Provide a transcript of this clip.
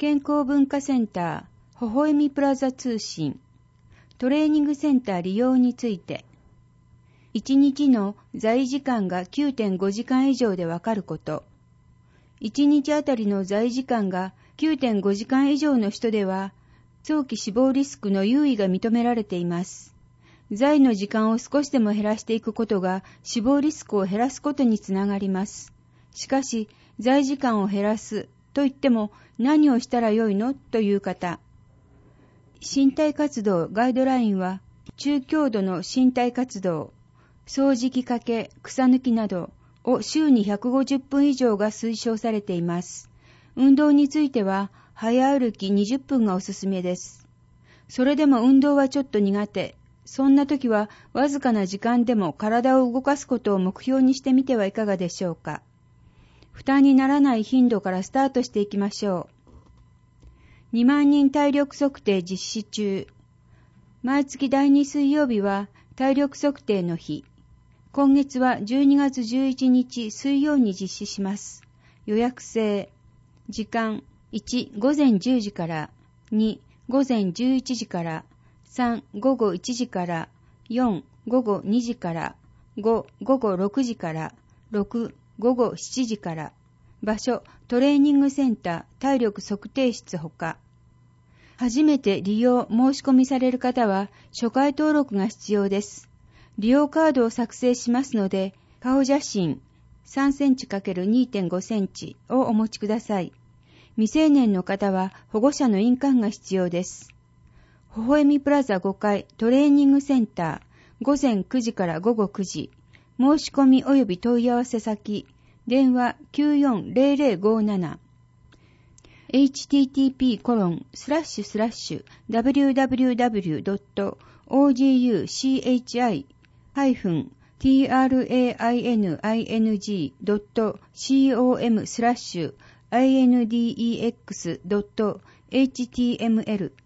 健康文化センター、微笑みプラザ通信、トレーニングセンター利用について、1日の在時間が 9.5 時間以上でわかること、1日あたりの在時間が 9.5 時間以上の人では、早期死亡リスクの有意が認められています。在の時間を少しでも減らしていくことが死亡リスクを減らすことにつながります。しかし、在時間を減らすと言っても何をしたらよいのという方。身体活動ガイドラインは、中強度の身体活動、掃除機かけ、草抜きなどを週に150分以上が推奨されています。運動については、早歩き20分がおすすめです。それでも運動はちょっと苦手。そんな時は、わずかな時間でも体を動かすことを目標にしてみてはいかがでしょうか。負担にならない頻度からスタートしていきましょう。2万人体力測定実施中。毎月第2水曜日は体力測定の日。今月は12月11日水曜に実施します。予約制。時間1、午前10時から、2、午前11時から、3、午後1時から、4、午後2時から、5、午後6時から、6、午後7時から。場所、トレーニングセンター体力測定室ほか。初めて利用申し込みされる方は初回登録が必要です。利用カードを作成しますので、顔写真3センチ ×2.5 センチをお持ちください。未成年の方は保護者の印鑑が必要です。微笑みプラザ5階トレーニングセンター、午前9時から午後9時。申し込み及び問い合わせ先、電話 940057。http://www.oguchining.com/index.html